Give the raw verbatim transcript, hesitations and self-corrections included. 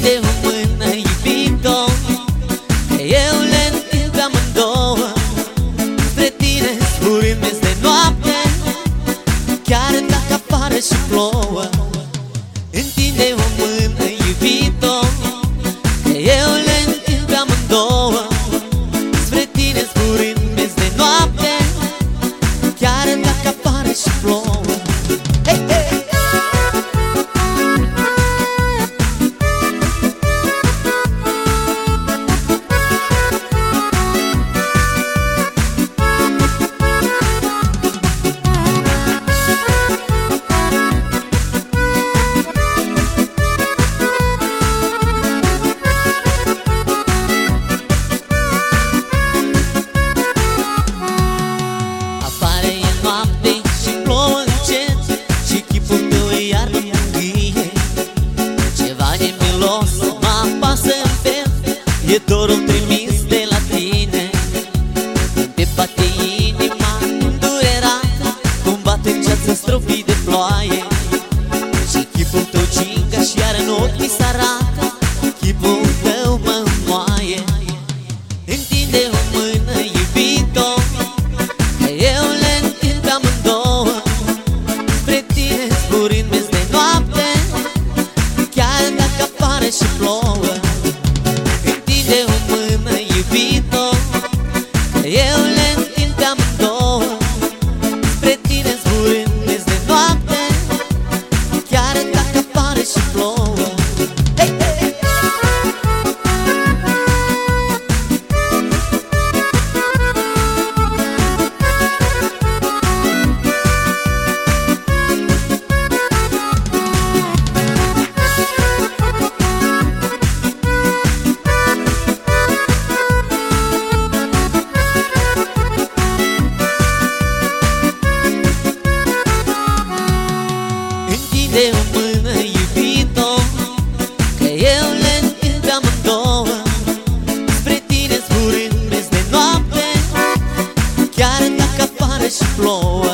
Întinde o mână, iubito, că eu le întind pe amândouă spre tine, zburând de noapte, chiar dacă afară și plouă. Întinde o mână, iubito, că eu le întind pe amândouă spre tine, zburând de noapte, chiar dacă afară și plouă. Hey, hey! E dorul trimis de la tine, te bate inima îndurerată, cum bate în ceață stropii de ploaie. Și chipul tău cinga și iar în ochi mi s-arată, chipul tău mă înmoaie. Întinde o mână, iubito, că eu le întind pe amândouă spre tine, zburând de noapte, chiar dacă afară și plouă. Întinde o mână, iubito, că eu le întind pe amândouă spre tine, zburând de noapte, chiar dacă afară și plouă. Hey, hey! Întinde o mână, iubito, că eu le întind pe amândouă spre tine, zburând de noapte, chiar dacă afară și plouă.